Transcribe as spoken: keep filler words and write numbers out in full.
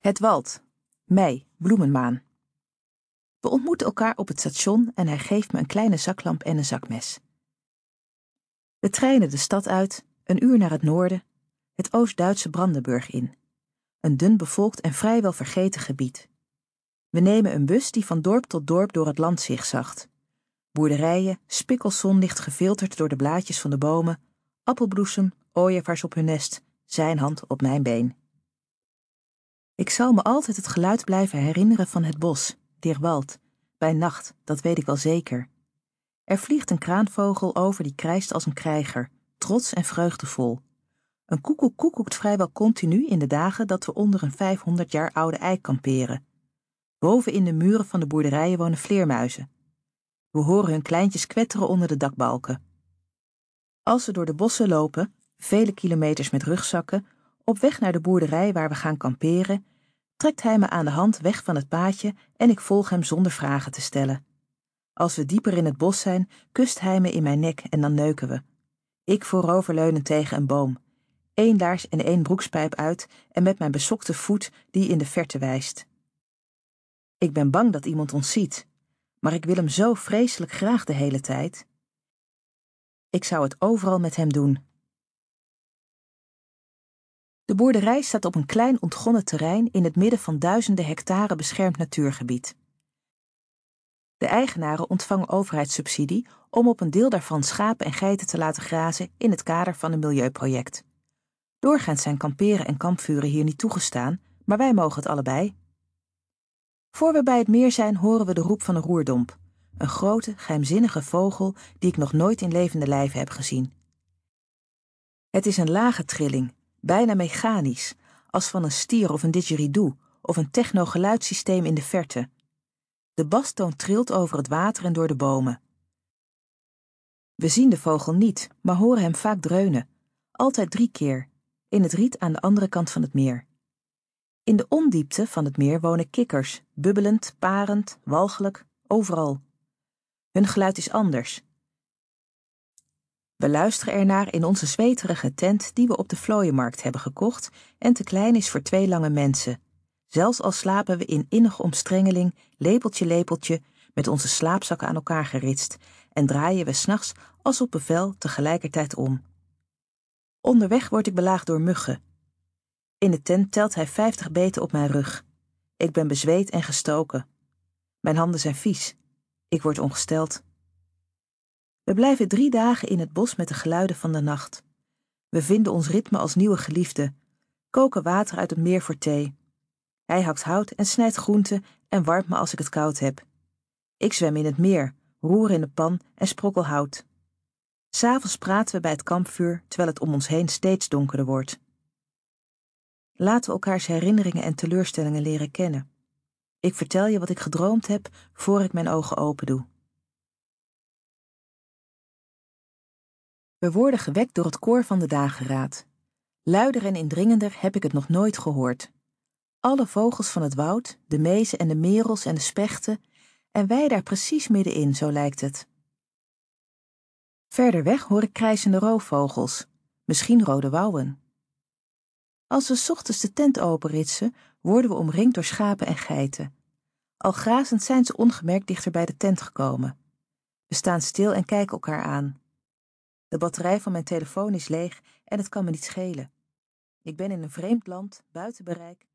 Het Wald, mei, bloemenmaan. We ontmoeten elkaar op het station en hij geeft me een kleine zaklamp en een zakmes. We treinen de stad uit, een uur naar het noorden, het Oost-Duitse Brandenburg in. Een dun bevolkt en vrijwel vergeten gebied. We nemen een bus die van dorp tot dorp door het land zigzagt. Boerderijen, spikkelsonlicht gefilterd door de blaadjes van de bomen, appelbloesem, ooievaars op hun nest, zijn hand op mijn been. Ik zal me altijd het geluid blijven herinneren van het bos, der Wald, bij nacht, dat weet ik wel zeker. Er vliegt een kraanvogel over die krijst als een krijger, trots en vreugdevol. Een koekoek koekoekt vrijwel continu in de dagen dat we onder een vijfhonderd jaar oude eik kamperen. Boven in de muren van de boerderijen wonen vleermuizen. We horen hun kleintjes kwetteren onder de dakbalken. Als we door de bossen lopen, vele kilometers met rugzakken, op weg naar de boerderij waar we gaan kamperen, trekt hij me aan de hand weg van het paadje en ik volg hem zonder vragen te stellen. Als we dieper in het bos zijn, kust hij me in mijn nek en dan neuken we. Ik vooroverleunend tegen een boom, één laars en één broekspijp uit en met mijn besokte voet die in de verte wijst. Ik ben bang dat iemand ons ziet, maar ik wil hem zo vreselijk graag de hele tijd. Ik zou het overal met hem doen. De boerderij staat op een klein ontgonnen terrein in het midden van duizenden hectare beschermd natuurgebied. De eigenaren ontvangen overheidssubsidie om op een deel daarvan schapen en geiten te laten grazen in het kader van een milieuproject. Doorgaans zijn kamperen en kampvuren hier niet toegestaan, maar wij mogen het allebei. Voor we bij het meer zijn, horen we de roep van een roerdomp, een grote, geheimzinnige vogel die ik nog nooit in levende lijve heb gezien. Het is een lage trilling, bijna mechanisch, als van een stier of een didgeridoo of een techno-geluidssysteem in de verte. De bastoon trilt over het water en door de bomen. We zien de vogel niet, maar horen hem vaak dreunen, altijd drie keer, in het riet aan de andere kant van het meer. In de ondiepte van het meer wonen kikkers, bubbelend, parend, walgelijk, overal. Hun geluid is anders. We luisteren ernaar in onze zweterige tent die we op de Vlooienmarkt hebben gekocht en te klein is voor twee lange mensen. Zelfs al slapen we in innige omstrengeling, lepeltje lepeltje, met onze slaapzakken aan elkaar geritst en draaien we 's nachts als op bevel tegelijkertijd om. Onderweg word ik belaagd door muggen. In de tent telt hij vijftig beten op mijn rug. Ik ben bezweet en gestoken. Mijn handen zijn vies. Ik word ongesteld. We blijven drie dagen in het bos met de geluiden van de nacht. We vinden ons ritme als nieuwe geliefden, koken water uit het meer voor thee. Hij hakt hout en snijdt groenten en warmt me als ik het koud heb. Ik zwem in het meer, roer in de pan en sprokkel hout. 'S Avonds praten we bij het kampvuur, terwijl het om ons heen steeds donkerder wordt. Laten we elkaars herinneringen en teleurstellingen leren kennen. Ik vertel je wat ik gedroomd heb voor ik mijn ogen open doe. We worden gewekt door het koor van de dageraad. Luider en indringender heb ik het nog nooit gehoord. Alle vogels van het woud, de mezen en de merels en de spechten, en wij daar precies middenin, zo lijkt het. Verder weg hoor ik krijzende roofvogels, misschien rode wouwen. Als we 's ochtends de tent openritsen, worden we omringd door schapen en geiten. Al grazend zijn ze ongemerkt dichter bij de tent gekomen. We staan stil en kijken elkaar aan. De batterij van mijn telefoon is leeg en het kan me niet schelen. Ik ben in een vreemd land, buiten bereik,